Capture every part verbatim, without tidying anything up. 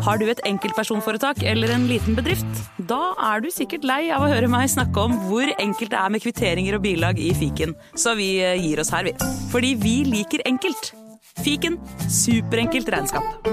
Har du et enkeltpersonforetak eller en liten bedrift? Da er du sikkert lei av å høre meg snakke om hvor enkelt det er med kvitteringer og bilag i fiken. Så vi gir oss her, vi. Fordi vi liker enkelt. Fiken, superenkelt regnskap.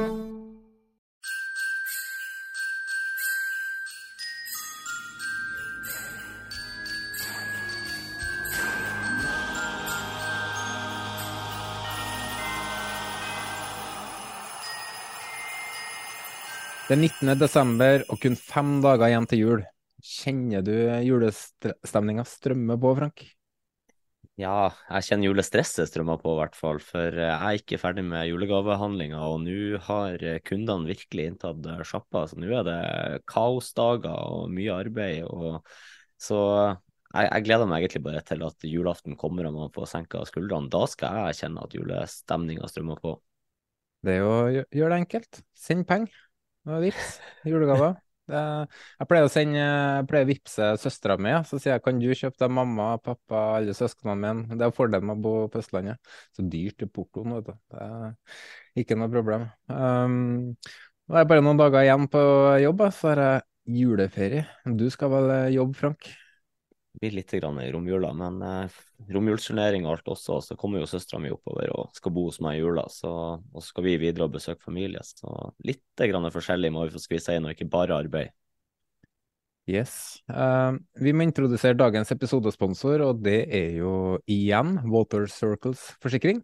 Det er nittende desember og kun fem dager igjen til jul. Kjenner du julestemninga strømme på, Frank? Ja, jeg kjenner julestresset strømmer på i hvert fall, for jeg er ikke ferdig med julegavehandlinga, og nå har kundene virkelig inntatt sjappa, så nå er det kaosdager og mye arbeid, og så jeg, jeg gleder meg egentlig bare til at julaften kommer og man får senka skuldrene. Da skal jeg kjenne at julestemninga strømmer på. Det er jo å gjøre det enkelt. Send penger. Og vips, julegaver. Det, jeg pleier å sende, jeg pleier å vipse søstera mi, ja. Så sier jeg, kan du kjøpe deg mamma, pappa, alle søsknene mine? Det er fordelen med å bo på Østlandet. Så dyrt i portoen, vet du. Det er ikke noe problem. Um, nå er det bare noen dager igjen på jobb, så er det juleferie. Du skal vel jobbe, Frank? Det blir litt grann i romjula, men eh, romjulsturnering og alt også, så kommer jo søstera mi oppover og skal bo hos meg i jula, så, og så skal vi videre og besøke familie, så litt grann forskjellig må vi få skvise inn, og ikke bare arbeid. Yes. Uh, vi må introdusere dagens episodesponsor, og det er jo igjen Water Circles forsikring.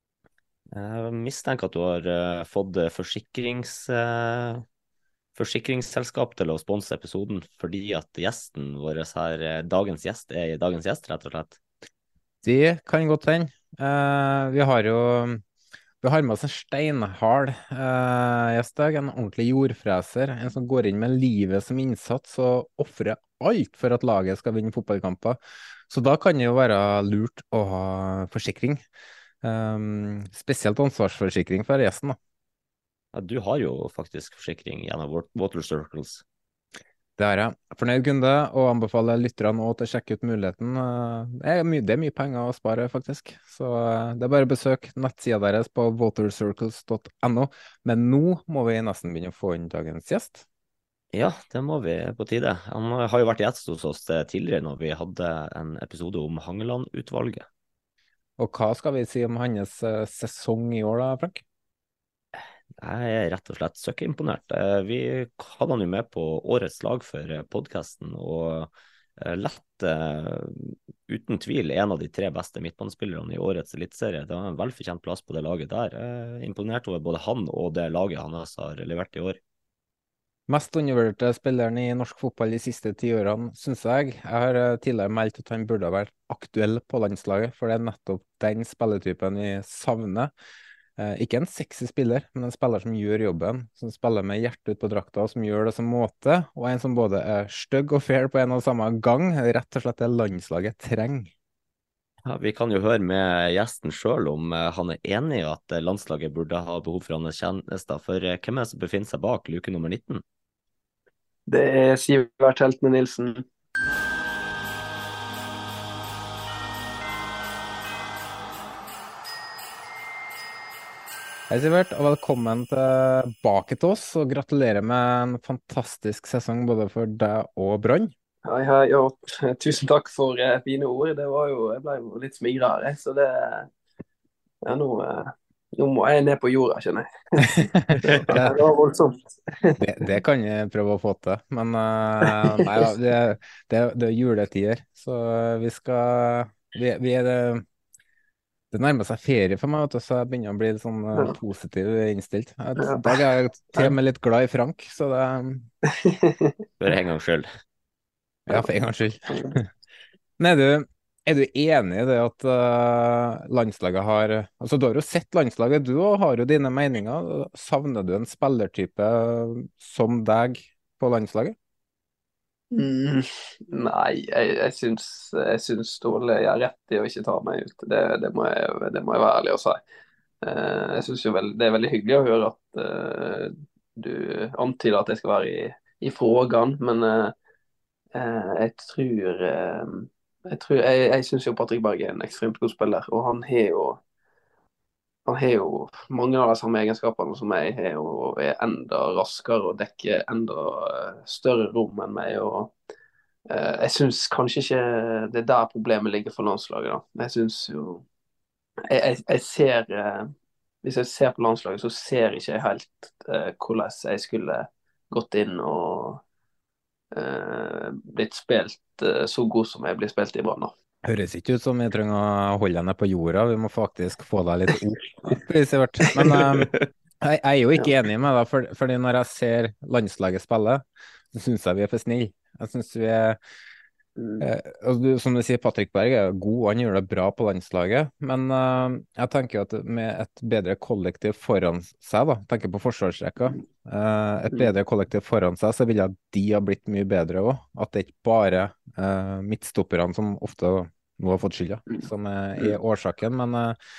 Jeg mistenker at du har uh, fått forsikrings... Uh, forsikringsselskap til å sponse episoden, fordi at gjesten vår her, dagens gjest, er dagens gjest, rett og slett. Det kan godt hende. Uh, vi har jo vi har med oss en steinhard uh, gjest, en ordentlig jordfreser, en som går inn med livet som innsats og offrer alt for at laget skal vinne fotballkamper. Så da kan det jo være lurt å ha forsikring. Um, spesielt ansvarsforsikring for gjesten, da. Ja, du har jo faktisk forsikring gjennom Water Circles. Det er jeg. Fornøyd kunde, og anbefaler lytterne også til å sjekke ut muligheten. Det er mye, det er mye penger å spare, faktisk. Så det er bare å besøke nettsida deres på watercircles dot no. Men nå må vi nesten begynne å få inn dagens gjest. Ja, det må vi på tide. Han har jo vært gjest hos oss tidligere når vi hadde en episode om Hangeland-utvalget. Og hva skal vi si om hans sesong i år da, Frank? Jeg er rett og slett søkkeimponert. Vi hadde han jo med på årets lag for podcasten, og lett uten tvil en av de tre beste midtbanespillerne i årets elitserie. Det var en velfortjent plass på det laget der. Imponert over både han og det laget han også har levert i år. Mest undervurderte spilleren i norsk fotball de siste ti årene, synes jeg. Jeg har tidligere meldt at han burde ha vært aktuell på landslaget, for det er nettopp den spilletypen vi savner. Eh, ikke en sexy spiller, men en spiller som gjør jobben, som spiller med hjertet ut på drakta, som gjør det som måte, og en som både er stygg og fair på en og samme gang, rett og slett det landslaget trenger. Ja, vi kan jo høre med gjesten selv om han er enig i at landslaget burde ha behov for hans tjenester, for hvem er det som befinner seg bak luke nummer nitten? Det er Sivert Heltene Nilsen. Hei Sivert, og velkommen tilbake til oss, og gratulerer med en fantastisk sesong både for deg og Brann. Hei, hei, og tusen takk for uh, fine ord. Det var jo, jeg ble jo litt smigret her, så det, ja, nå, uh, nå må jeg ned på jorda, skjønner jeg. det, det var voldsomt. det, det kan jeg prøve å få til, men uh, nei, det, det, det er juletider, så vi skal, vi, vi er det, det nærmer seg ferie for meg, vet du, så jeg begynner å bli litt sånn uh, positiv innstilt. I dag er jeg til og med litt glad i Frank, så det... For en gang skyld. Ja, for en gangs skyld. Nei, du, er du enig i det at uh, landslaget har... Altså, du har jo sett landslaget, du og har jo dine meninger. Savner du en spillertype som deg på landslaget? Mm, nei, jeg, jeg syns, jeg syns Ståle gjør rett i å ikke ta meg ut. Det, det, må, jeg, det må jeg være ærlig å si. Uh, jeg synes jo vel, det er veldig hyggelig å høre at uh, du antyder at jeg skal være i, i frågan, men... Uh, Uh, jeg tror uh, Jeg, tror, jeg, jeg synes jo Patrick Berg er en ekstremt god spiller, og han har jo han har jo mange av de samme egenskapene som meg, har jo er enda raskere og dekker enda eh, større rom enn meg. og eh, Jeg syns kanskje ikke det er der problemet ligger for landslaget. da. Jeg synes jo jeg, jeg, jeg ser eh, Hvis jeg ser på landslaget, så ser ikke jeg helt eh, hvordan jeg skulle gått inn og eh, blitt spilt eh, så god som jeg blir spilt i Brann. da. Høres ikke ut som vi trenger å holde henne på jorda, vi må faktisk få deg litt opp, opp i Sivert. Men um, jeg, jeg er jo ikke enig med deg, for, fordi når jeg ser landslaget spille, så synes jeg vi er for snille. Jeg synes vi er, eh, altså du, som du sier, Patrick Berg er god, han gjør det bra på landslaget, men uh, jeg tenker at med et bedre kollektiv foran seg, da, tenker på forsvarsrekka, uh, et bedre kollektiv foran seg, så vil jeg de ha blitt mye bedre også. At det ikke bare uh, midtstopperne som ofte nå har fått skylda, som er, er årsaken, men uh,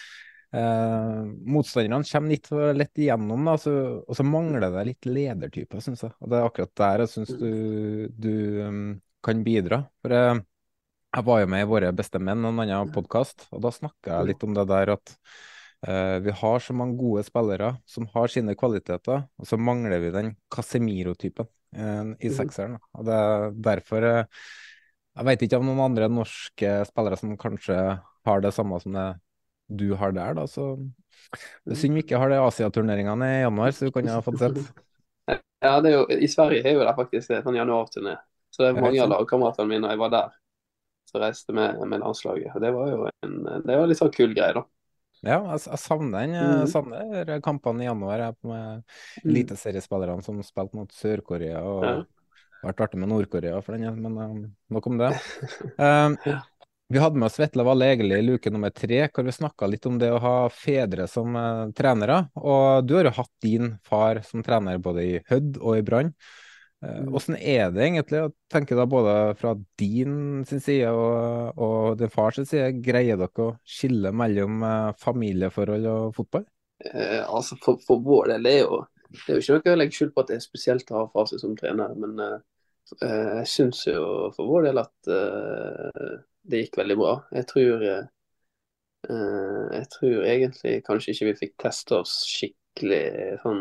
uh, motstanderne kommer litt for lett igjennom, da, så, og så mangler det litt ledertyper, synes jeg. Og det er akkurat der jeg synes du, du um, kan bidra. For uh, jeg var jo med i Våre beste menn, en annen podcast, og da snakket jeg litt om det der at uh, vi har så mange gode spillere som har sine kvaliteter, og så mangler vi den Casemiro-typen uh, i sekseren. Og det er derfor uh, jeg vet ikke om noen andre norske spillere som kanskje har det samme som det du har der, da, så det er synd vi ikke har det Asia-turneringene i januar, så du kan ha fått sett. Ja, det er jo, i Sverige er jo det faktisk en sånn januarturné, så det er mange av lagkameratene mine, jeg var der, så reiste med, med landslaget, og det var jo en, det var litt sånn kul greie da. Ja, jeg, jeg savner den, jeg savner kampene i januar, jeg på med eliteseriespillerne som spilte mot Sør-Korea, og ja. Vært artig med Nord-Korea for den, men um, nok om det. Um, vi hadde med oss Vetle Valle Egeli i luke nummer tre, hvor vi snakket litt om det å ha fedre som uh, trenere, og du har jo hatt din far som trener både i Hødd og i Brann. Uh, hvordan er det egentlig, å tenke da både fra din sin side og, og din fars sin side, greier dere å skille mellom uh, familieforhold og fotball? Eh, altså for, for vår del er jo Det er jo ikke noe jeg legger skyld på at det er spesielt å ha far som trener, men uh, jeg synes jo for vår del at uh, det gikk veldig bra. Jeg tror, uh, jeg tror egentlig kanskje ikke vi fikk teste oss skikkelig sånn,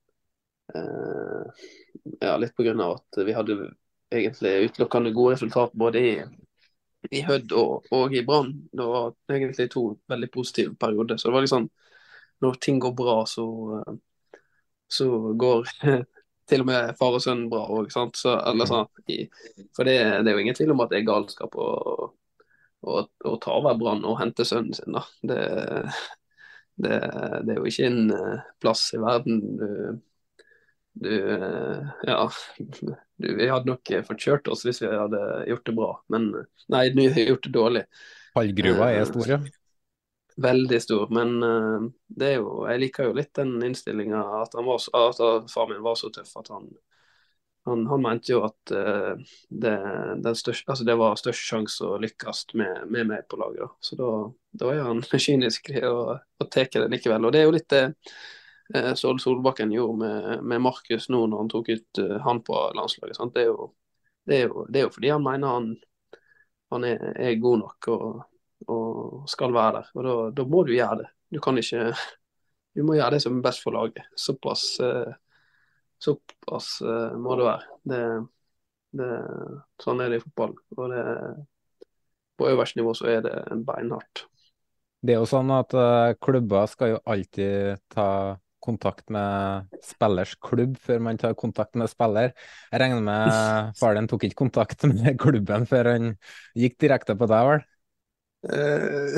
uh, ja, litt på grunn av at vi hadde egentlig utelukkende gode resultat både i, i Hødd og, og i Brann. Det var egentlig to veldig positive perioder, så det var liksom, når ting går bra, så uh, så går til og med far og sønn bra også, sant? Så, eller sånn, i, for det, det er jo ingen tvil om at det er galskap å, å, å ta over Brann og hente sønnen sin. Da. Det, det, det er jo ikke en plass i verden du, du ja, du, vi hadde nok fått kjørt oss hvis vi hadde gjort det bra, men nei, vi har gjort det dårlig. Fallgruva er stor, ja. Veldig stor, men uh, det er jo, jeg liker jo litt den innstillingen at, han var, at far min var så tøff at han, han, han mente jo at uh, det, den største, altså det var størst sjanse å lykkes med, med meg på laget. Da. Så da, da er han kynisk og, og teker det likevel. Og det er jo litt det uh, Ståle Solbakken gjorde med, med Markus nå når han tok ut uh, han på landslaget. Sant? Det, er jo, det, er jo, det er jo fordi han mener han, han er, er god nok og og skal være der, og da, da må du gjøre det. Du kan ikke, du må gjøre det som er best for laget. Såpass, eh, såpass eh, må det være. Det, det, sånn er det i fotball. Og det, på øverste nivå så er det beinhardt. Det er jo sånn at uh, klubber skal jo alltid ta kontakt med spillers klubb før man tar kontakt med spiller. Jeg regner med faren tok ikke kontakt med klubben før han gikk direkte på deg, vel? Uh,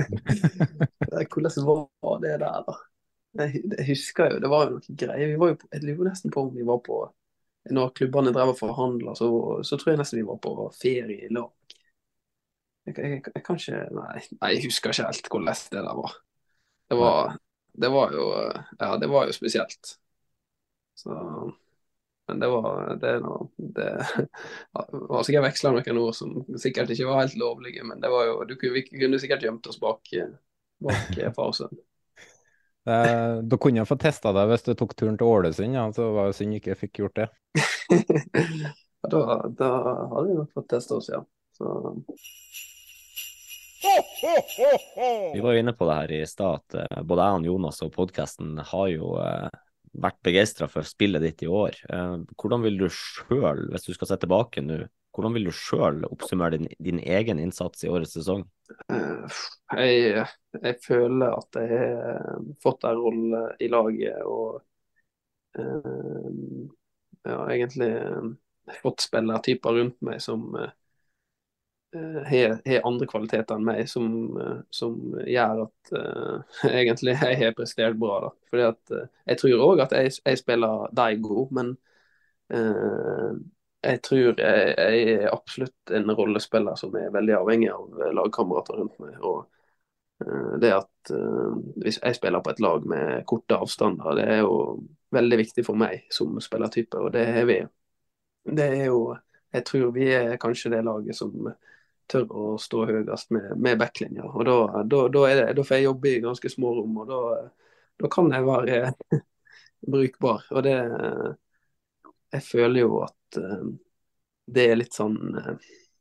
hvordan var det der da? Jeg, jeg husker jo, det var jo noe greier. Vi var jo på, jeg lurer nesten på om vi var på, når klubbene drev og forhandlet, så, så tror jeg nesten vi var på ferie i lag. Jeg, jeg, jeg kan ikke, nei, nei, jeg husker ikke helt hvordan det der var. Det var, det var jo, ja, det var jo spesielt. Så... Men det var det, det var sikkert vekslet noen ord som sikkert ikke var helt lovlige, men det var jo, du kunne, vi kunne sikkert gjemt oss bak, bak far og sønn. Eh, da kunne jeg få testet deg hvis du tok turen til Ålesund, ja, så var det synd ikke jeg fikk gjort det. Ja, da, da hadde vi nok fått testet oss, ja. Så... Vi var jo inne på det her i stad, at eh, både jeg og Jonas og podcasten har jo eh, vært begeistret for spillet ditt i år. Eh, hvordan vil du selv, hvis du skal se tilbake nå, hvordan vil du selv oppsummere din, din egen innsats i årets sesong? Eh, Jeg, jeg føler at jeg har fått en rolle i laget og eh, ja, egentlig eh, fått spillertyper rundt meg som eh, har har andre kvaliteter enn meg, som, eh, som gjør at eh, egentlig jeg har prestert bra. da. Fordi at eh, Jeg tror òg at jeg, jeg spiller deg god, men eh, jeg tror jeg, jeg er absolutt en rollespiller som er veldig avhengig av lagkamerater rundt meg. og eh, det at eh, Hvis jeg spiller på et lag med korte avstander, det er jo veldig viktig for meg som spillertype, og det er vi. Det er jo, jeg tror vi er kanskje det laget som tør å stå høyest med, med backlinja. Og da, da, da, er det, da får jeg jobbe i ganske små rom, og da, da kan jeg være brukbar. Og det Jeg føler jo at uh, det er litt sånn uh,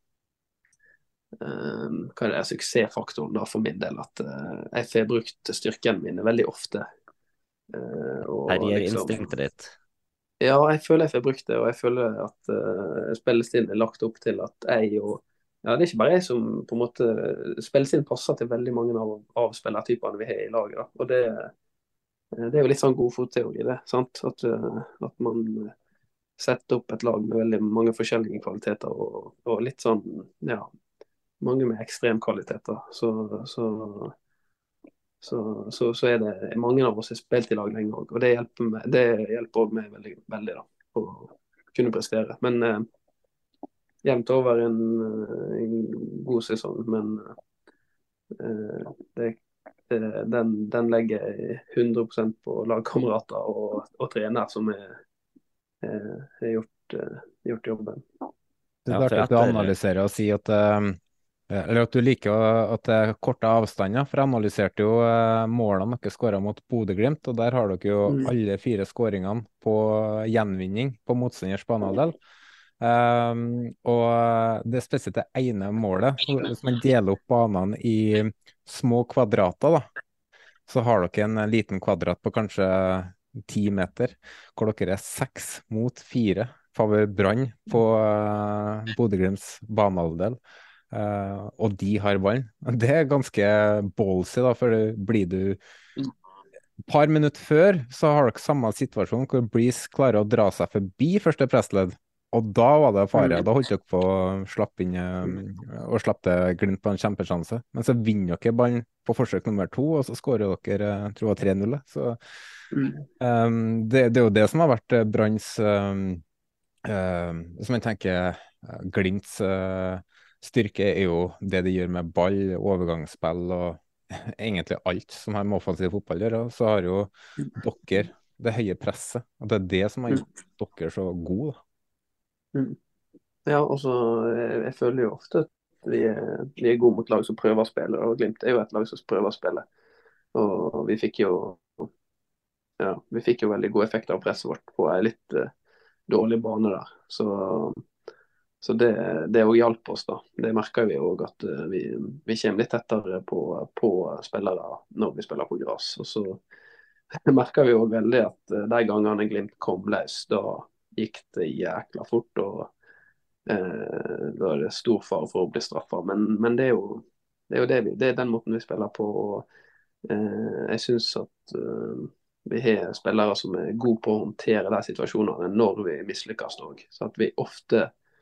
uh, hva er det, suksessfaktoren da for min del, at uh, jeg får brukt styrken mine veldig ofte. Uh, og Terrierinstinktet ditt. Ja, jeg føler jeg får brukt det, og jeg føler at uh, spillestilen er lagt opp til at jeg og ja, det er ikke bare jeg som på en måte spillestilen passer til veldig mange av, av spillertypene vi har i laget. da. Og det, det er jo litt sånn godfotteori, det. sant? At, uh, at man setter opp et lag med veldig mange forskjellige kvaliteter, og, og litt sånn, ja, mange med ekstremkvaliteter. Så, så, så, så, så er det mange av oss har spilt i lag lenge òg, og det hjelper meg, det hjelper også meg veldig, veldig da, å kunne prestere. Men uh, jevnt over en, en god sesong, men uh, det, det, den, den legger jeg hundre prosent på lagkamerater og, og trener som er, er, er gjort, uh, gjort jobben. Det Ja, er for klart at du etter- analyserer og sier at eh, eller at du liker å- at det er korte avstander, for jeg analyserte jo eh, målene dere skåret mot Bodø-Glimt, og der har dere jo Mm. alle fire skåringene på gjenvinning på motstanders banehalvdel. Um, og det er spesielt det ene målet. Hvis man deler opp banene i små kvadrater, da, så har dere en liten kvadrat på kanskje ti meter, hvor dere er seks mot fire favør Brann på uh, Bodø-Glimts banehalvdel. Uh, og de har ballen. Det er ganske ballsy, da, for det blir du et par minutter før, så har dere samme situasjon hvor Breeze klarer å dra seg forbi første pressledd. Og da var det fare. Da holdt dere på å slappe inn uh, og slappe Glimt på en kjempesjanse. Men så vinner dere ballen på forsøk nummer to, og så skårer dere uh, tror jeg tre null. Så Mm. um, det, det er jo det som har vært uh, Branns um, uh, Hvis man tenker uh, Glimts uh, styrke er jo det de gjør med ball, overgangsspill og egentlig alt som har med offensiv fotball å gjøre. Så har jo dere det høye presset, og det er det som har gjort dere så gode. Da. Mm. Ja, og så jeg, jeg føler jo ofte at vi er, vi er gode mot lag som prøver å spille, og Glimt er jo et lag som prøver å spille. Og vi fikk jo ja, vi fikk jo veldig god effekt av presset vårt på en litt uh, dårlig bane der. Så, så det, det også hjalp oss da. Det merker vi jo også at uh, vi, vi kommer litt tettere på, på spillere når vi spiller på gress. Og så merker vi jo veldig at uh, de gangene Glimt kom løs, da gikk det jækla fort, og uh, da er det stor fare for å bli straffet. Men, men det er jo, det er jo det vi, det er den måten vi spiller på, og uh, jeg synes at uh, vi har spillere som er gode på å håndtere de situasjonene når vi mislykkes òg. Så at vi ofte,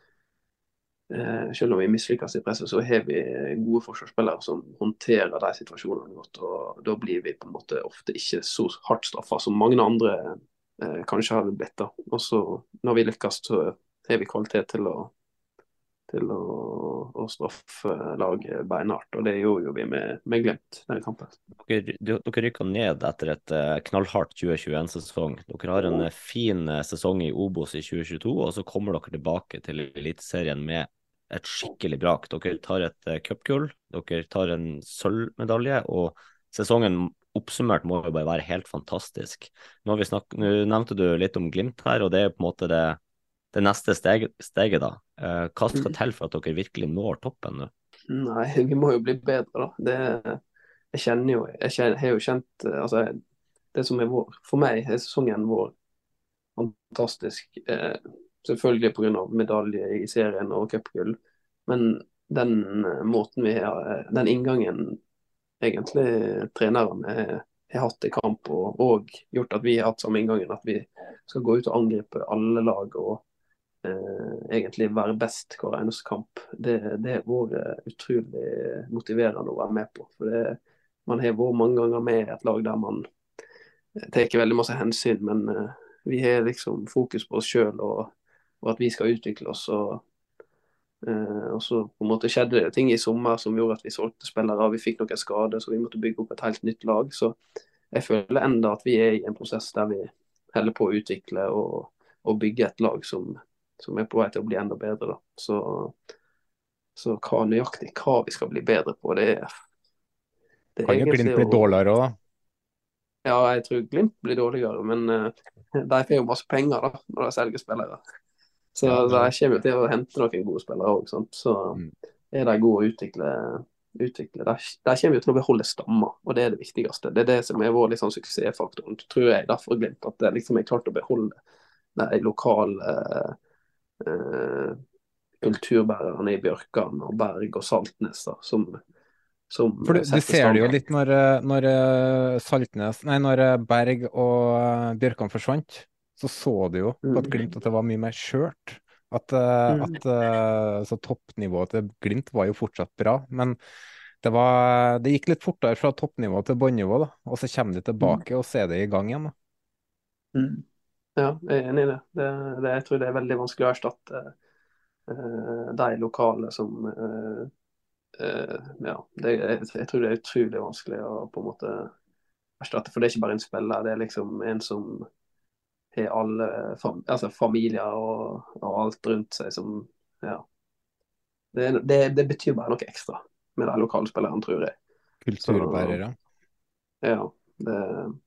eh, selv om vi mislykkes i presset, så har vi gode forsvarsspillere som håndterer de situasjonene godt. Og da blir vi på en måte ofte ikke så hardt straffet som mange andre eh, kanskje har blitt. da. Og så når vi lykkes, så har vi kvalitet til å til å, å straffe laget beinhardt, og det gjorde jo vi med, med Glimt denne kampen. Dere, dere rykket ned etter et uh, knallhardt tjue tjueen-sesong. Dere har en uh, fin uh, sesong i Obos i tjue tjueto, og så kommer dere tilbake til Eliteserien med et skikkelig brak. Dere tar et uh, cupgull, dere tar en sølvmedalje, og sesongen oppsummert må jo bare være helt fantastisk. Nå, har vi snakket, nå nevnte du litt om Glimt her, og det er på en måte det det neste steg, steget da. Eh, hva skal til for at dere virkelig når toppen nå? Nei, vi må jo bli bedre, da. Det, jeg kjenner jo Jeg kjenner, har jo kjent eh, altså, det som er vår For meg er sesongen vår fantastisk. Eh, selvfølgelig pga. medalje i serien og cupgull, men den eh, måten vi har eh, Den inngangen egentlig trenerne har har hatt i kamp, og, og gjort at vi har hatt samme inngangen, at vi skal gå ut og angripe alle lag og eh, egentlig være best hver eneste kamp. Det, det har vært eh, utrolig motiverende å være med på. For det, man har vært mange ganger med i et lag der man tar veldig masse hensyn, men eh, vi har liksom fokus på oss sjøl og, og at vi skal utvikle oss. og Eh, og så på en måte skjedde det ting i sommer som gjorde at vi solgte spillere, vi fikk noen skader, så vi måtte bygge opp et helt nytt lag. Så jeg føler enda at vi er i en prosess der vi holder på å utvikle og, og bygge et lag som, som er på vei til å bli enda bedre. Da. Så, så hva nøyaktig hva vi skal bli bedre på, det er, det er Kan jo Glimt egentlig bli å dårligere òg, da. Ja, jeg tror Glimt blir dårligere, men uh, de får jo masse penger da, når de selger spillere. Så Ja, de ja. kommer jo til å hente noen gode spillere òg, så Mm. er de gode å utvikle. utvikle. De, de kommer jo til å beholde stammer, og det er det viktigste. Det er det som er vår liksom, suksessfaktoren, tror jeg, derfor Glimt. At det liksom er klart å beholde de lokale eh, kulturbærerne i Bjørkan og Berg og Saltnes, da, som, som For du, du setter ser det jo standard. litt når, eh, når eh, Saltnes, nei, når eh, Berg og eh, Bjørkan forsvant, så så du jo på et Mm. Glimt at det var mye mer skjørt. At, eh, Mm. at eh, så toppnivået til Glimt var jo fortsatt bra, men det var, det gikk litt fortere fra toppnivå til båndnivå, da. Og så kommer de Mm. tilbake, og så er det i gang igjen, da. Mm. Ja, jeg er enig i det. Det, det. Jeg tror det er veldig vanskelig å erstatte eh, de lokale som eh, eh, ja, det, jeg, jeg tror det er utrolig vanskelig å på en måte erstatte. For det er ikke bare en spiller, det er liksom en som har alle fam, altså familier og, og alt rundt seg som ja. Det, det, det betyr bare noe ekstra med de lokale spillerne, tror jeg. Så Kulturbærere. ja, det,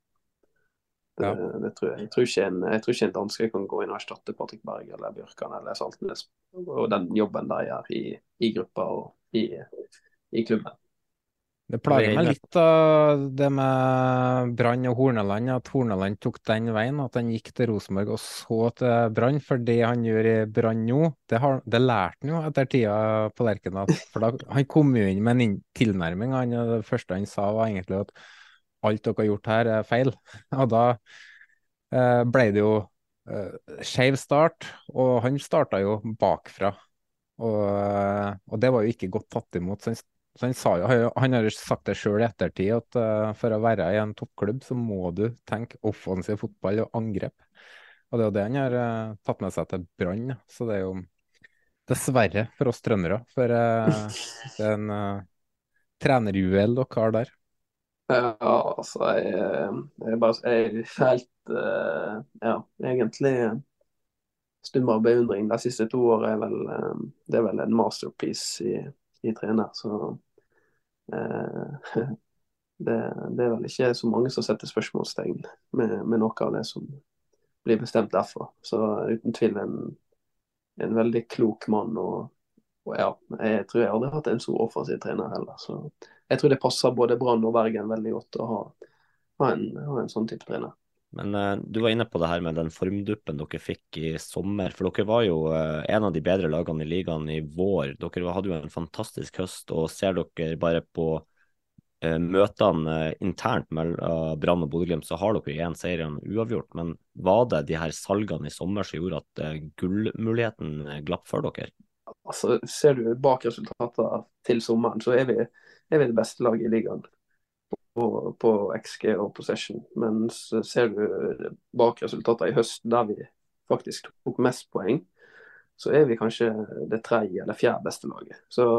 det, Ja. det tror jeg. Jeg tror, ikke en, jeg tror ikke en danske kan gå inn og erstatte Patrick Berg eller Bjørkan eller Saltnes og den jobben de gjør i, i gruppa og i, i klubben. Det plager meg litt av det med Brann og Horneland, at Horneland tok den veien, at han gikk til Rosenborg og så til Brann. For det han gjør i Brann nå, det, har, det lærte han jo etter tida på Lerkendal. For da, han kom jo inn med en inn- tilnærming. Han, det første han sa var egentlig at alt dere har gjort her er feil. Og da eh, ble det jo eh, skeiv start, og han starta jo bakfra. Og, eh, og det var jo ikke godt tatt imot. Så han, så han sa jo, han han har jo sagt det sjøl i ettertid, at eh, for å være i en toppklubb, så må du tenke offensiv fotball og angrep. Og det er jo det han har eh, tatt med seg til Brann. Ja. Så det er jo dessverre for oss trøndere. For eh, det er en uh, trenerjuvel dere har der. Ja, altså, jeg, jeg, er bare, jeg er helt eh, ja, egentlig stum av beundring. De siste to årene er vel, eh, det er vel en masterpiece i, i trener. Så eh, det, det er vel ikke så mange som setter spørsmålstegn med, med noe av det som blir bestemt derfra. Så uten tvil en, en veldig klok mann. Og, og ja, jeg tror jeg aldri har hatt en så offensiv trener heller. Så jeg tror det passer både Brann og Bergen veldig godt å ha, ha, en, ha en sånn type trener. Men eh, du var inne på det her med den formduppen dere fikk i sommer. For dere var jo eh, en av de bedre lagene i ligaen i vår. Dere hadde jo en fantastisk høst, og ser dere bare på eh, møtene eh, internt mellom Brann og Bodø-Glimt, så har dere én seier og en uavgjort. Men var det de her salgene i sommer som gjorde at eh, gullmuligheten eh, glapp for dere? Altså, ser du bak resultatene til sommeren, så er vi, er vi det beste laget i ligaen på, på X G og possession. Men ser du bak resultatene i høst, der vi faktisk tok mest poeng, så er vi kanskje det tredje eller fjerde beste laget. Så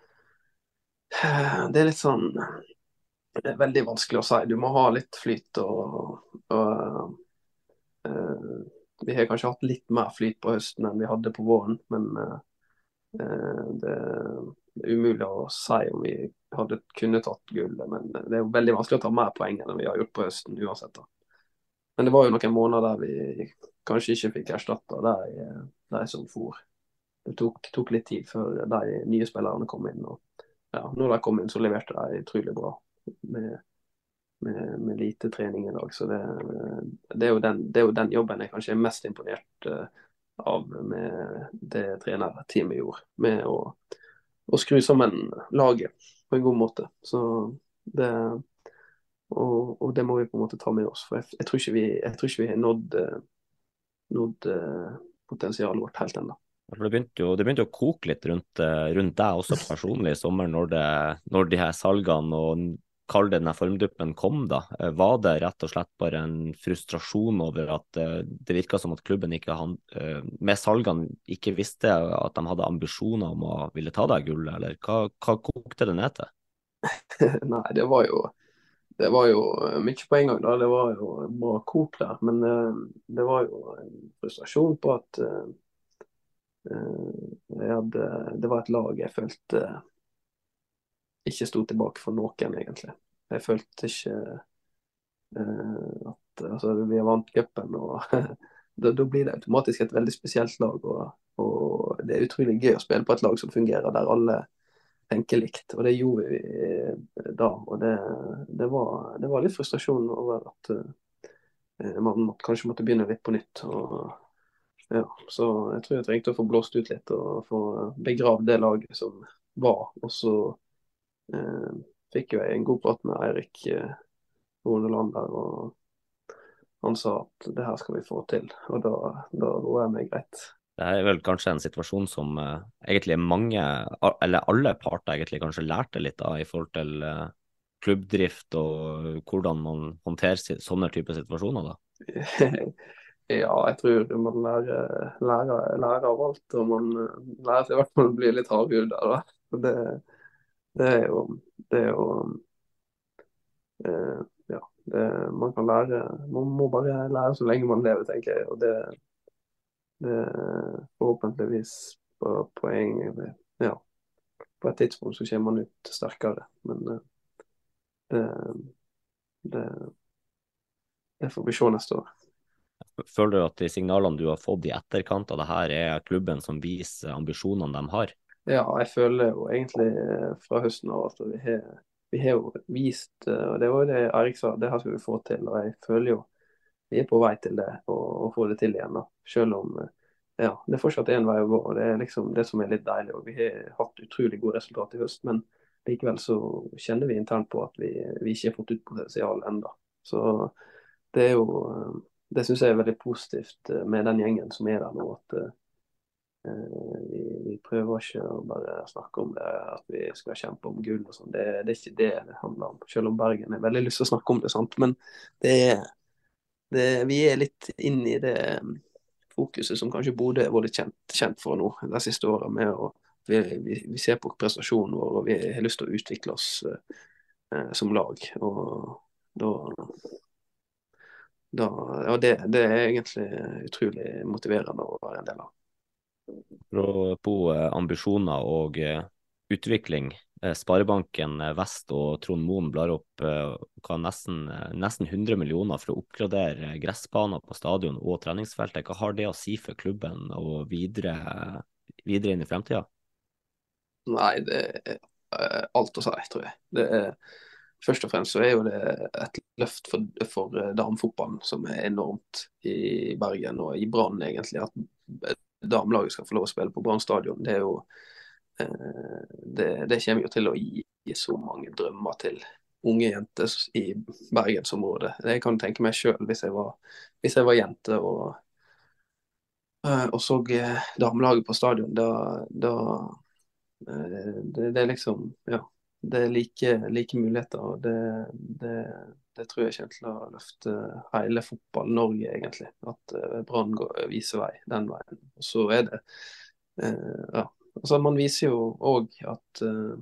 det er litt sånn Det er veldig vanskelig å si. Du må ha litt flyt og, og uh, vi har kanskje hatt litt mer flyt på høsten enn vi hadde på våren, men uh, Det er umulig å si om vi hadde kunnet tatt gullet, men det er jo veldig vanskelig å ta mer poeng enn vi har gjort på høsten uansett. Da. Men det var jo noen måneder der vi kanskje ikke fikk erstatta de, de som for. Det tok, tok litt tid før de nye spillerne kom inn. Og ja, når de kom inn, så leverte de utrolig bra med, med, med lite trening i dag. Så det, det, er jo den, det er jo den jobben jeg kanskje er mest imponert uh, av med det trenerteamet gjorde, med å, å skru sammen laget på en god måte. Så det, og, og det må vi på en måte ta med oss, for jeg, jeg tror ikke vi, jeg tror ikke vi har nådd, nådd uh, potensialet vårt helt ennå. For det begynte jo, det begynte å koke litt rundt, eh, rundt deg også personlig i sommer, når, det, når de her salgene og kall det denne formduppen kom da. Eh, Var det rett og slett bare en frustrasjon over at eh, det virket som at klubben ikke han, eh, med salgene ikke visste at de hadde ambisjoner om å ville ta deg gull, eller hva, hva kokte det ned til? Nei, det var jo det var jo mye på en gang da. Det var jo bra kok der, men eh, det var jo en frustrasjon på at eh, jeg hadde, det var et lag jeg følte ikke sto tilbake for noen, egentlig. Jeg følte ikke uh, at altså, vi har vant cupen, og da, da blir det automatisk et veldig spesielt lag. Og, og det er utrolig gøy å spille på et lag som fungerer, der alle tenker likt. Og det gjorde vi da. Og det, det, var, det var litt frustrasjon over at uh, man kanskje måtte begynne litt på nytt. og Ja, så jeg tror jeg trengte å få blåst ut litt og få begravd det laget som var. Og så eh, fikk jo jeg en god prat med Eirik eh, Horneland der, og han sa at det her skal vi få til. Og da, da roer jeg meg greit. Det er vel kanskje en situasjon som eh, egentlig mange, eller alle parter egentlig kanskje lærte litt av i forhold til eh, klubbdrift og hvordan man håndterer sånne typer situasjoner da. Ja, jeg tror man lærer, lærer, lærer av alt, og man lærer seg i hvert fall å bli litt hardhudet da. Det, det er jo, det er jo eh, ja, det, man kan lære, man må bare lære så lenge man lever, tenker jeg, og det, det forhåpentligvis på, på, en, ja, på et tidspunkt så kommer man ut sterkere, men det, det, det får vi se neste år. Føler du at de signalene du har fått i etterkant av det her er klubben som viser ambisjonene de har? Ja, jeg føler jo egentlig fra høsten av at vi har, vi har jo vist, og det var jo det Erik sa, det her skal vi få til, og jeg føler jo vi er på vei til det, og, og få det til igjen da, selv om ja, det fortsatt er en vei å gå, og det er liksom det som er litt deilig, og vi har hatt utrolig gode resultater i høst, men likevel så kjenner vi internt på at vi, vi ikke har fått ut potensial enda, så det er jo det synes jeg er veldig positivt med den gjengen som er der nå, at uh, vi, vi prøver ikke å bare snakke om det, at vi skal kjempe om gull og sånn. Det, det er ikke det det handler om, selv om Bergen er veldig lyst til å snakke om det, sant? Men det er, det, vi er litt inn i det fokuset som kanskje Bodø har vært kjent, kjent for nå, de siste årene, med å vi, vi, vi ser på prestasjonen vår, og vi har lyst til å utvikle oss uh, som lag, og da Da, og det, det er egentlig utrolig motiverende å være en del av. På ambisjoner og utvikling, Sparebanken Vest og Trond Moen blar opp hva, nesten, nesten hundre millioner for å oppgradere gressbaner på stadion og treningsfeltet. Hva har det å si for klubben og videre, videre inn i fremtiden? Nei, det er alt å si, tror jeg. Det er Først og fremst så er jo det et løft for, for damefotballen som er enormt i Bergen og i Brann egentlig, at damelaget skal få lov å spille på Brann stadion. Det er jo det, det kommer jo til å gi, gi så mange drømmer til unge jenter i Bergensområdet. Jeg kan tenke meg selv hvis jeg var, hvis jeg var jente og, og så damelaget på stadion, da, da det, det er liksom, ja, det er like, like muligheter, og det, det, det tror jeg kommer til å løfte hele fotball-Norge egentlig, at Brann viser vei den veien. Og så er det, eh, ja, altså man viser jo også at eh,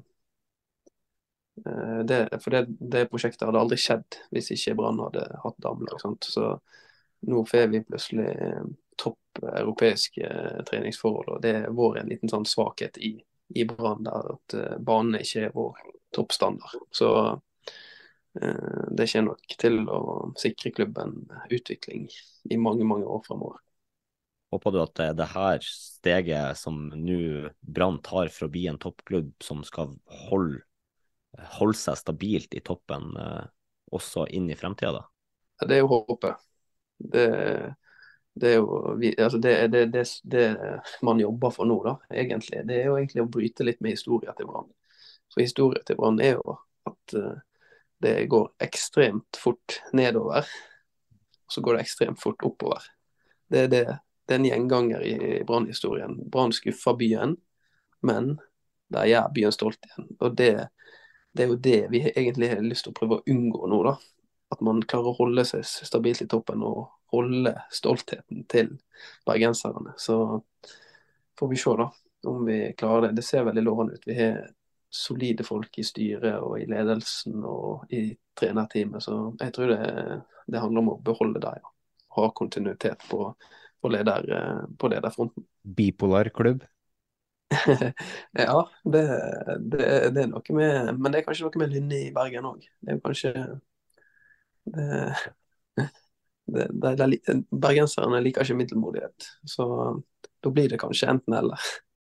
det, for det, det prosjektet hadde aldri skjedd hvis ikke Brann hadde hatt damelag, sant? Så nå får vi plutselig topp europeiske treningsforhold, og det er vår en liten sånn svakhet i i Brann der, at uh, banen ikke er vår toppstandard. Så uh, det kommer nok til å sikre klubben utvikling i mange, mange år fremover. Håper du at det er det her steget som nå Brann tar for å bli en toppklubb som skal holde, holde seg stabilt i toppen eh, også inn i fremtiden da? Ja, det er jo håpet. Det, det er jo vi, altså det, det, det, det man jobber for nå, da, egentlig. Det er jo egentlig å bryte litt med historien til Brann. For historien til Brann er jo at uh, det går ekstremt fort nedover, og så går det ekstremt fort oppover. Det er, det, det er en gjenganger i Brann-historien. Brann skuffer byen, men der gjør byen stolt igjen. Og det, det er jo det vi egentlig har lyst til å prøve å unngå nå, da. At man klarer å holde seg stabilt i toppen og holde stoltheten til bergenserne. Så får vi se da, om vi klarer det. Det ser veldig lovende ut. Vi har solide folk i styret og i ledelsen og i trenerteamet, så jeg tror det, det handler om å beholde det, ja. Ha kontinuitet på, på, leder, på lederfronten. Bipolar klubb? Ja, det, det, det er noe med, men det er kanskje noe med Lynne i Bergen også. Det er jo kanskje det, det, det, det, bergenserne liker ikke middelmodighet, så da blir det kanskje enten eller.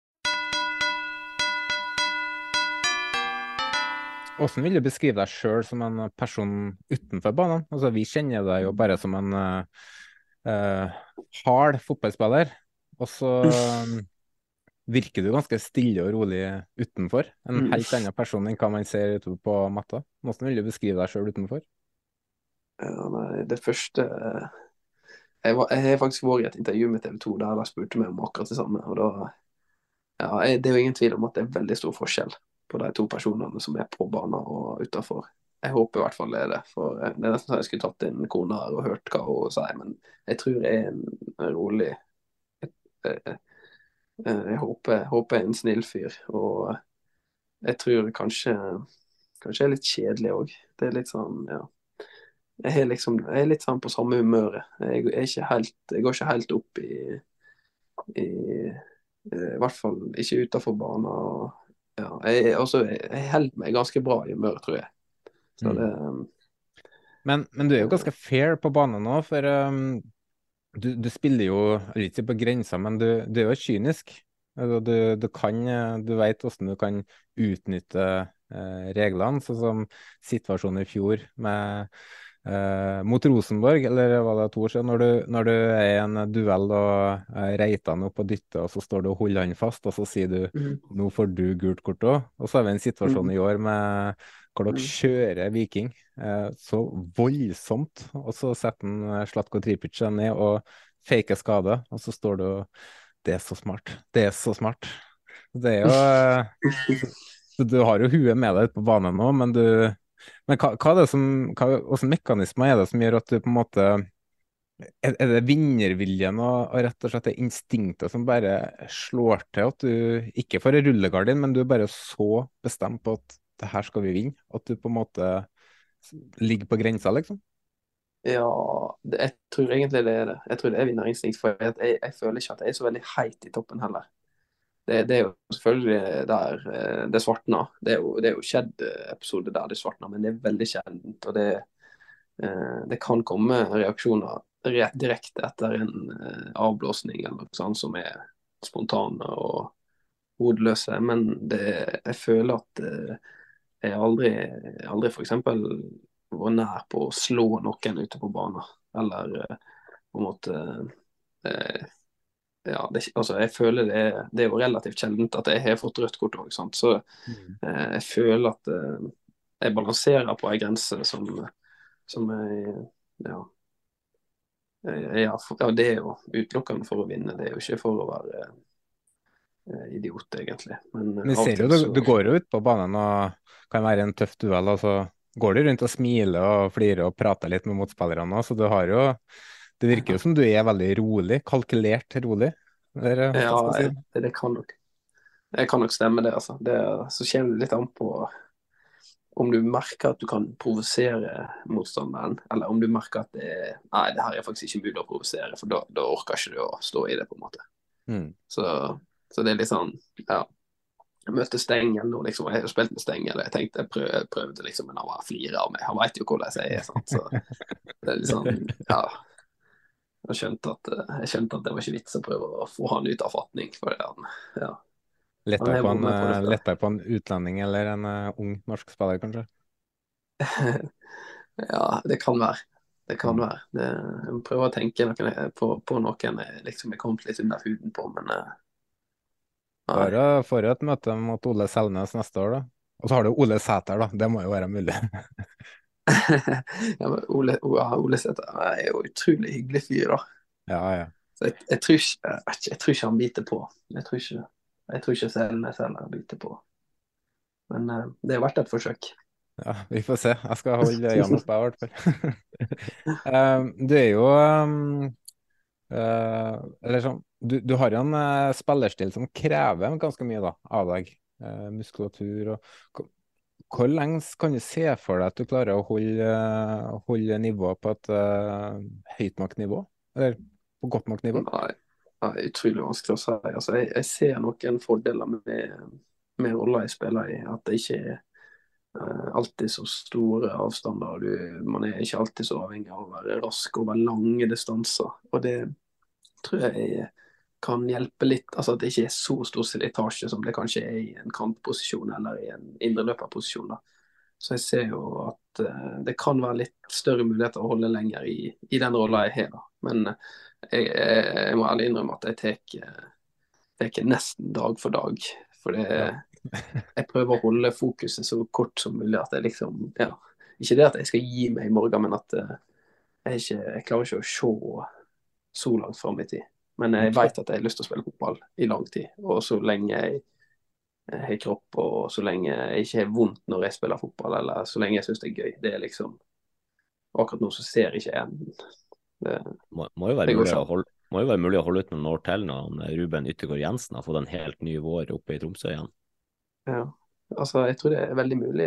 Hvordan vil du beskrive deg selv som en person utenfor banen? Altså, vi kjenner deg jo bare som en uh, uh, hard fotballspiller, og så um, virker du ganske stille og rolig utenfor. En Mm. helt annen person enn hva man ser ute på matta. Hvordan vil du beskrive deg selv utenfor? Ja, nei, det første jeg, var, jeg har faktisk vært i et intervju med T V to der de spurte meg om akkurat det samme, og da ja, jeg, det er jo ingen tvil om at det er veldig stor forskjell på de to personene som er på banen og utenfor. Jeg håper i hvert fall det er det, for det er nesten så jeg skulle tatt inn kona her og hørt hva hun sier, men jeg tror det er en, en rolig jeg, jeg, jeg håper, håper jeg er en snill fyr, og jeg tror kanskje kanskje jeg er litt kjedelig også. Det er litt sånn, ja. Jeg er, liksom, jeg er litt sånn på samme humøret. Jeg, er ikke helt, jeg går ikke helt opp i, i, i hvert fall ikke utenfor banen. Og, ja, jeg, også, jeg holder meg ganske bra i humør, tror jeg. Så det, Men, men du er jo ganske fair på banen nå, for um, du, du spiller jo litt på grensa, men du, du er jo kynisk. Altså, du, du, kan, du vet hvordan du kan utnytte eh, reglene, sånn som situasjonen i fjor med Eh, mot Rosenborg, eller var det to år siden, når du, når du er i en duell og eh, reiter han opp og dytter, og så står du og holder han fast, og så sier du mm, nå får du gult kort også. Og så har vi en situasjon Mm. i år med hvor dere Mm. kjører Viking eh, så voldsomt, og så setter han eh, Zlatko Tripic seg ned og faker skade, og så står du og det er så smart, det er så smart. Det er jo eh, så du har jo huet med deg ute på banen nå, men du Men hva, hva er det som, hva, hvordan mekanismer er det som gjør at du på en måte Er, er det vinnerviljen og, og rett og slett det instinktet som bare slår til, at du ikke får en rullegardin, men du er bare så bestemt på at det her skal vi vinne, at du på en måte ligger på grensa, liksom? Ja, det, jeg tror egentlig det er det. Jeg tror det er vinnerinstinkt, for jeg, jeg, jeg føler ikke at jeg er så veldig heit i toppen heller. Det, det er jo selvfølgelig der eh, det svartner. Det er jo, det er jo skjedd eh, episoder der det svartner, men det er veldig sjeldent. Og det, eh, det kan komme reaksjoner rett direkte etter en eh, avblåsning eller noe sånt som er spontane og hodeløse. Men det, jeg føler at eh, jeg aldri, aldri for eksempel var nær på å slå noen ute på banen. Eller eh, på en måte eh, ja, det, altså jeg føler det er, det er jo relativt sjeldent at jeg har fått rødt kort også, så Mm. eh, jeg føler at eh, jeg balanserer på en grense som, som jeg, ja, jeg, ja, for, ja, det er jo utelukkende for å vinne, det er jo ikke for å være eh, idiot egentlig. Men eh, Men av og ser jo, til du, så du går jo ut på banen og kan være en tøff duell, og så går du rundt og smiler og flirer og prater litt med motspillerne også, så du har jo, det virker jo som du er veldig rolig, kalkulert rolig. Eller, hva ja, skal jeg si? jeg, det kan nok jeg kan nok stemme det, altså. Det, så kommer det litt an på om du merker at du kan provosere motstanderen, eller om du merker at det, nei, det her er faktisk ikke mulig å provosere, for da, da orker ikke du å stå i det, på en måte. Mm. Så, så det er litt sånn, ja. Jeg møtte Stengel nå, liksom, og jeg har jo spilt med Stengel, og jeg tenkte, jeg prøvde, jeg prøvde liksom, men han var flirer av meg. Han vet jo hvordan jeg er, sant? Så det er litt sånn, ja. Jeg skjønte at, eh, jeg skjønte at det var ikke vits å prøve å få han ut av fatning, for det, han, ja, han Lettere har på vært en, med på det eh, før. lettere på en utlending eller en eh, ung norsk spiller, kanskje? Ja, det kan være. Det kan Mm. være. Det, jeg prøver å tenke noen, på, på noen jeg liksom er kommet litt under huden på, men eh, nei. Får jo får jo et møte mot Ole Selnes neste år, da. Og så har du Ole Sæter, da. Det må jo være mulig. Ja, men Ole, ja, Ole Sæter er jo utrolig hyggelig fyr, da. Ja, ja. Så jeg, jeg, tror ikke, jeg, vet ikke, jeg tror ikke han biter på. Jeg tror ikke, jeg tror ikke Selnes heller biter på. Men eh, det er verdt et forsøk. Ja, vi får se. Jeg skal holde øynene oppe, i hvert fall. Eh, Du er jo um, eh, Eller sånn du, du har jo en eh, spillerstil som krever ganske mye da, av deg. Eh, muskulatur og Hvor hvor lenge s- kan du se for deg at du klarer å holde, eh, holde nivået på et eh, høyt nok nivå? Eller på godt nok nivå? Nei, nei, utrolig vanskelig å si. Altså, jeg, jeg ser noen fordeler med, med roller jeg spiller i. At det ikke er eh, alltid så store avstander. Du, man er ikke alltid så avhengig av å være rask over lange distanser. Og det tror jeg kan hjelpe litt. Altså at det ikke er så stor slitasje som det kanskje er i en kantposisjon eller i en indreløperposisjon. da. Så jeg ser jo at eh, det kan være litt større muligheter å holde lenger i, i den rolla jeg har. da. Men eh, jeg, jeg, jeg må ærlig innrømme at jeg tar tar nesten dag for dag. For det, Ja. jeg prøver å holde fokuset så kort som mulig. At jeg liksom, ja, ikke det at jeg skal gi meg i morgen, men at eh, jeg, ikke, jeg klarer ikke å se så langt fram i tid. Men jeg vet at jeg har lyst til å spille fotball i lang tid. Og så lenge jeg jeg har kropp, og så lenge jeg ikke har vondt når jeg spiller fotball, eller så lenge jeg syns det er gøy. Det er liksom Akkurat nå så ser jeg ikke enden. Det, Må, må jo være det går mulig å sånn. holde må jo være mulig å holde ut noen år til når han, eh, Ruben Yttergård Jensen har fått en helt ny vår oppe i Tromsø igjen. Ja. Altså, jeg tror det er veldig mulig,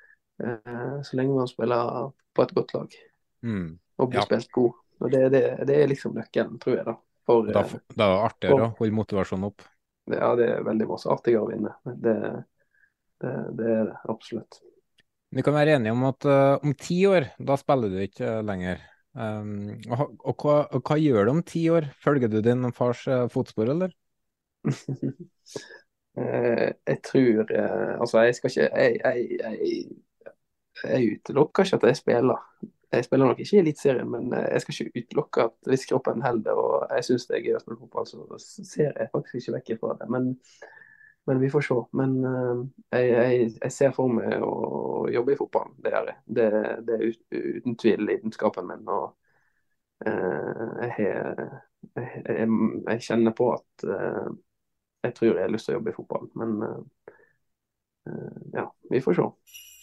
eh, så lenge man spiller på et godt lag Mm. og blir Ja. spilt god. Og det, det, det er liksom nøkkelen, tror jeg, da. For, Og da, eh, f- da er det artigere å holde motivasjonen opp. ja, det er veldig masse artigere å vinne. Det, det, det er det absolutt. Vi kan være enige om at eh, om ti år, da spiller du ikke eh, lenger. Um, og, ha- og, hva, og hva gjør du om ti år? Følger du din fars eh, fotspor, eller? Eh, jeg tror eh, Altså, jeg skal ikke Jeg, jeg, jeg, jeg utelukker ikke at jeg spiller. Jeg spiller nok ikke i Eliteserien, men eh, jeg skal ikke utelukke at hvis kroppen holder det og jeg syns det er gøy å spille fotball, så ser jeg faktisk ikke vekk fra det. Men, men vi får se. Men eh, jeg, jeg, jeg ser for meg å jobbe i fotballen. Det gjør jeg. Det, det er ut, uten tvil lidenskapen min. Og eh, jeg, har- jeg, jeg, jeg kjenner på at eh, jeg tror jeg har lyst til å jobbe i fotball. Men eh, eh, ja, vi får se.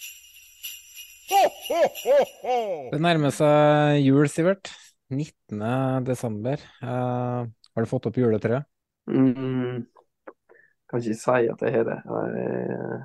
Det nærmer seg jul, Sivert. nittende desember. Eh, har du fått opp juletreet? Mm, kan ikke si at jeg har det. Jeg,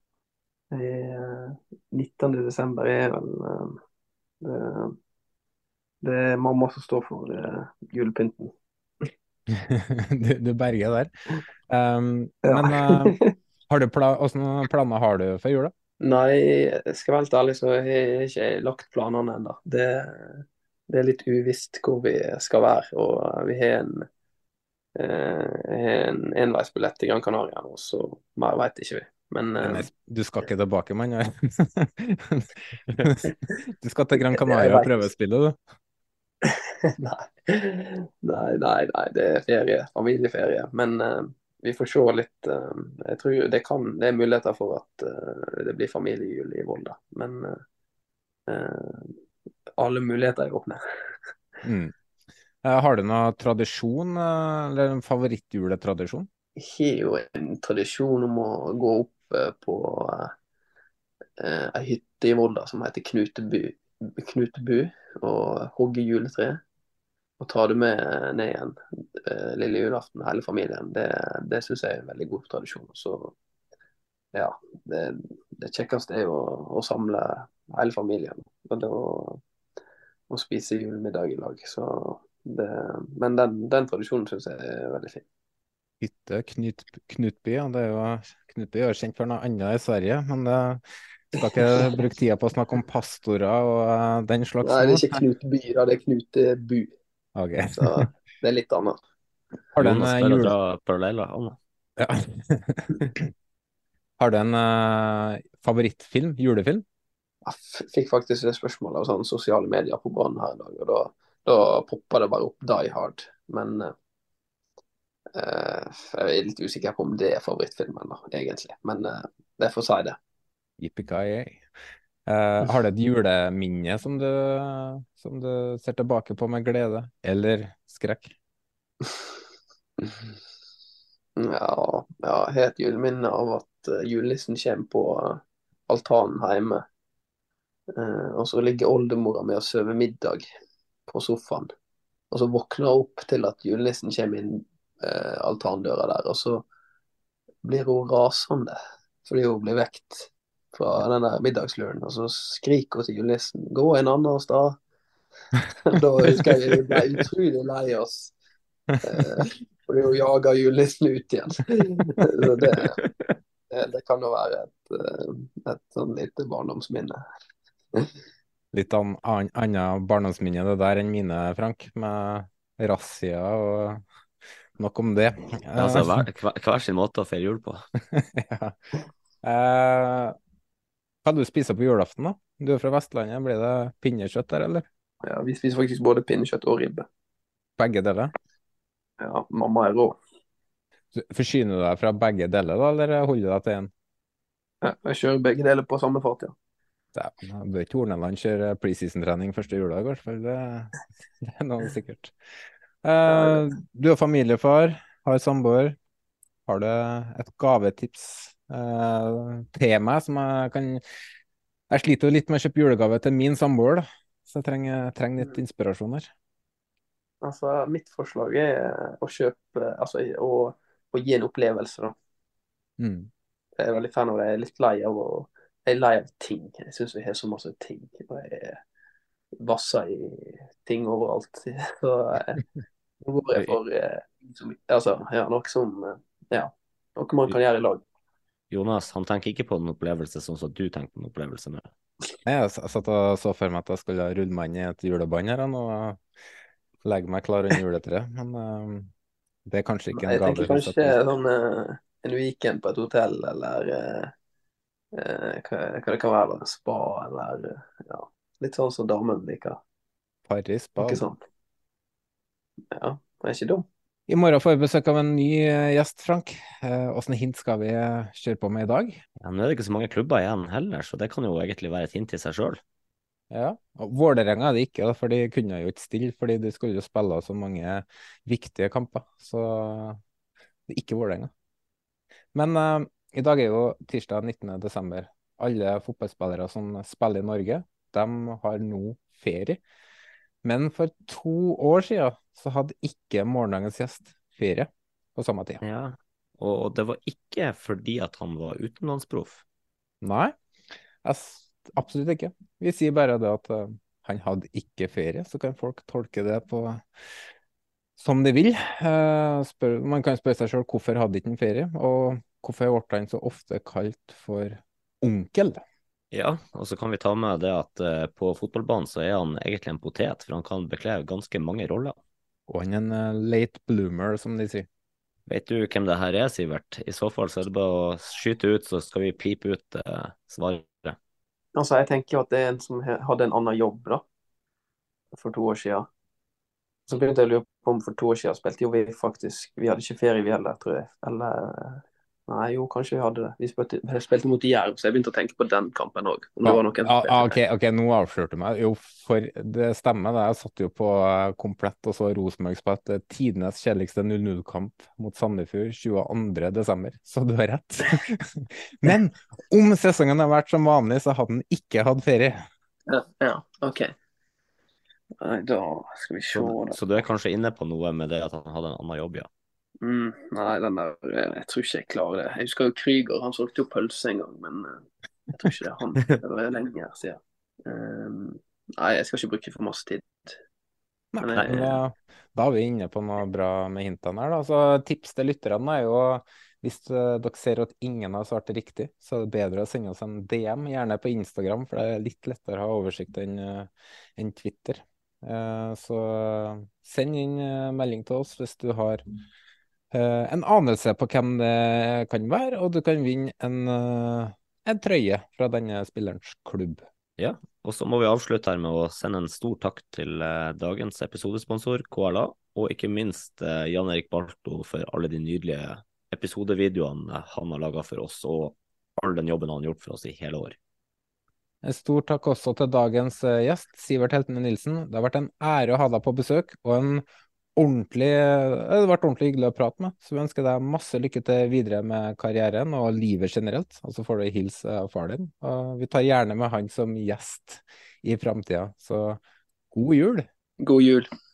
jeg, nittende desember er vel eh, det, det er mamma som står for eh, julepynten. Du, du berger der. Um, Ja. men eh, har du pla hvordan planer har du for jula? Nei, jeg skal være helt ærlig, så har jeg ikke lagt planene ennå. Det, det er litt uvisst hvor vi skal være. Og vi har en, eh, en enveisbillett til Gran Canaria nå, så mer vet ikke vi. Men Men eh, jeg- du skal ikke tilbake, mann. Du skal til Gran jeg Canaria og vet. prøvespille, du. Nei. nei, nei, nei, det er ferie. Familieferie. Men eh, vi får se litt. eh, jeg tror det kan, det er muligheter for at eh, det blir familiejul i Volda. Men eh, alle muligheter er åpne. Mm. Eh, har du noen tradisjon, eh, eller en favorittjuletradisjon? Jeg har jo en tradisjon om å gå opp eh, på eh, ei hytte i Volda som heter Knutebu, Knutebu og hogge juletre. Og ta det med ned igjen eh, lille julaften, hele familien. Det, det syns jeg er en veldig god tradisjon. Så ja, det, det kjekkeste er jo å, å samle hele familien. Og da å spise julemiddag i lag. Så det, men den, den tradisjonen syns jeg er veldig fin. Hytte, Knut, Knutby, ja, det er jo, Knutby er jo kjent for noe annet i Sverige, men det skal ikke bruke tida på å snakke om pastorer og eh, den slags Nei, det nå. er ikke Knutby, da, det er Knutebu. Ok. Så det er litt annet. Har du en Jonas eh, klarer å jul... dra paralleller, han. Ja. Har du en eh, favorittfilm, julefilm? Jeg f- fikk faktisk det spørsmålet av sånne sosiale medier på Brann her i dag, og da, da poppa det bare opp Die Hard. Men eh, jeg er litt usikker på om det er favorittfilmen, da, egentlig. Men eh, det får si det. Yippee-ki-yay. Eh, har du et juleminne som du, som du ser tilbake på med glede, eller skrekk? Ja, ja, jeg har et juleminne av at uh, julenissen kommer på uh, altanen hjemme. Uh, og så ligger oldemora mi og sover middag på sofaen. Og så våkner hun opp til at julenissen kommer inn uh, altandøra der. Og så blir hun rasende fordi hun blir vekt fra den der middagsluren. Og så skriker hun til julenissen 'gå en annen sted'. Da husker jeg vi ble utrolig lei oss. Uh, fordi hun jager julenissen ut igjen. Så det, det, det kan jo være et, uh, et sånn lite barndomsminne. Litt an, an, annet barndomsminne det der enn mine, Frank, med razzia og nok om det. Ja, altså, hver, hver, hver sin måte å feire jul på. Ja. Eh, hva du spiser på julaften, da? Du er fra Vestlandet, blir det pinnekjøtt der, eller? Ja, vi spiser faktisk både pinnekjøtt og ribbe. Begge deler? Ja, mamma er rå. Så Forsyner du deg fra begge deler, da, eller holder du deg til én? Ja, jeg kjører begge deler på samme fat, ja. Dæven, bør ikke Horneland kjøre preseason-trening første juledag, i hvert fall. Det, det er noe sikkert. Eh, du er familiefar, har samboer. Har du et gavetips eh, til meg som jeg kan Jeg sliter jo litt med å kjøpe julegave til min samboer, da. Så jeg trenger, trenger litt inspirasjon her. Altså, mitt forslag er å kjøpe, altså å, å gi en opplevelse, da. Mm. Jeg er veldig fan av det. Jeg er litt lei av å Jeg er lei av ting. Jeg syns vi har så masse ting. Og jeg vasser i ting overalt. Så eh, nå går jeg for eh, som, altså, ja, noe som eh, Ja, noe man kan gjøre i lag. Jonas, han tenker ikke på en opplevelse sånn som du tenker på en opplevelse med. Jeg s- satt og så for meg at jeg skulle rulle meg inn i et julebånd her han, og legge meg klar under juletreet. Men eh, det er kanskje ikke en Jeg gave tenker hun setter kanskje pris på. sånn eh, en weekend på et hotell, eller eh, eh, hva, hva det kan være, da, spa, eller eh, ja, litt sånn som damen liker. Paris, Noe bad. sånt. Ja, det er ikke dum. I morgen får vi besøk av en ny eh, gjest, Frank. Eh, Åsne hint skal vi eh, kjøre på med i dag? Ja, nå er det ikke så mange klubber igjen heller, så det kan jo egentlig være et hint i seg sjøl. Ja, og Vålerenga er det ikke, da, for de kunne jo ikke stille, fordi de skulle jo spille så mange viktige kamper. Så det er ikke Vålerenga. Men eh, i dag er jo tirsdag nittende desember. Alle fotballspillere som spiller i Norge, de har nå ferie. Men for to år siden så hadde ikke morgendagens gjest ferie på samme tid. Ja. Og, og det var ikke fordi at han var utenlandsproff. Nei, jeg, s- absolutt ikke. Vi sier bare det at eh, han hadde ikke ferie, så kan folk tolke det på som de vil. Eh, spør, man kan spørre seg selv hvorfor hadde ikke han ferie, og hvorfor ble han så ofte kalt for onkel? Ja, og så kan vi ta med det at eh, på fotballbanen så er han egentlig en potet, for han kan bekle ganske mange roller. Og han er en eh, late bloomer, som de sier. Vet du hvem det her er, Sivert? I så fall så er det bare å skyte ut, så skal vi pipe ut eh, svaret. Altså, jeg tenker jo at det er en som he- hadde en annen jobb, da, for to år siden. Så begynte jeg å lure på om for to år siden spilte jo vi faktisk Vi hadde ikke ferie, vi heller, tror jeg. Eller Nei, jo, kanskje vi hadde det. Vi spilte, vi spilte mot Jerv, så jeg begynte å tenke på den kampen òg. Ja, ja, ja, ok, ok, nå avslørte du meg. Jo, for det stemmer det. Jeg satt jo på eh, komplett og så Rosenborg spilte eh, tidenes kjedeligste null null-kamp mot Sandefjord tjueandre desember, så du har rett. Men om sesongen har vært som vanlig, så hadde han ikke hatt ferie. Ja, ja, OK. Nei, da skal vi se, Så, da. så du er kanskje inne på noe med det at han hadde en annen jobb, ja. Mm, nei, den der eh, Jeg tror ikke jeg klarer det. Jeg husker jo Krüger, han solgte jo pølse en gang, men eh, jeg tror ikke det er han. Det var lenge siden. Um, nei, jeg skal ikke bruke for masse tid. Nei, Men men jeg, da, da er vi inne på noe bra med hintene her, da. Så tips til lytterne er jo, hvis eh, dere ser at ingen har svart riktig, så er det bedre å sende oss en D M, gjerne på Instagram, for det er litt lettere å ha oversikt enn eh, enn Twitter. Eh, Så send inn eh, melding til oss hvis du har eh, en anelse på hvem det kan være, og du kan vinne en, eh, en trøye fra denne spillerens klubb. Ja, og så må vi avslutte her med å sende en stor takk til eh, dagens episodesponsor, K L A, og ikke minst eh, Jan Erik Balto for alle de nydelige episodevideoene han har laget for oss, og all den jobben han har gjort for oss i hele år. En stor takk også til dagens eh, gjest, Sivert Heltene Nilsen. Det har vært en ære å ha deg på besøk, og en ordentlig, eh, det har vært ordentlig hyggelig å prate med. Så vi ønsker deg masse lykke til videre med karrieren og livet generelt. Og så får du hilse av far din. Og vi tar gjerne med han som gjest i fremtiden. Så god jul! God jul.